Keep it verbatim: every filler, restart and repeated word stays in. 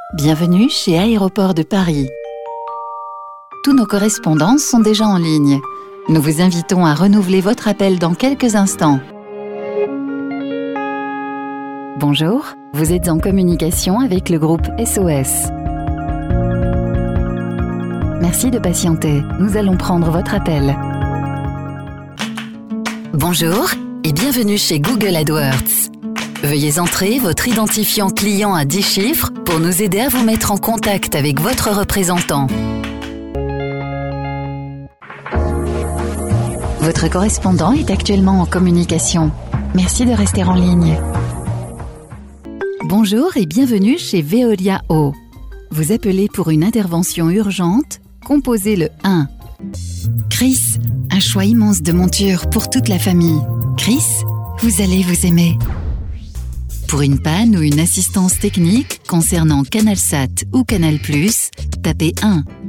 Bienvenue chez Aéroports de Paris. Tous nos correspondants sont déjà en ligne. Nous vous invitons à renouveler votre appel dans quelques instants. Bonjour, vous êtes en communication avec le groupe S O S. Merci de patienter, nous allons prendre votre appel. Bonjour et bienvenue chez Google AdWords. Veuillez entrer votre identifiant client à dix chiffres pour nous aider à vous mettre en contact avec votre représentant. Votre correspondant est actuellement en communication. Merci de rester en ligne. Bonjour et bienvenue chez Veolia Eau. Vous appelez pour une intervention urgente, composez le un. Chris, un choix immense de montures pour toute la famille. Chris, vous allez vous aimer. Pour une panne ou une assistance technique concernant CanalSat ou Canal plus, tapez un.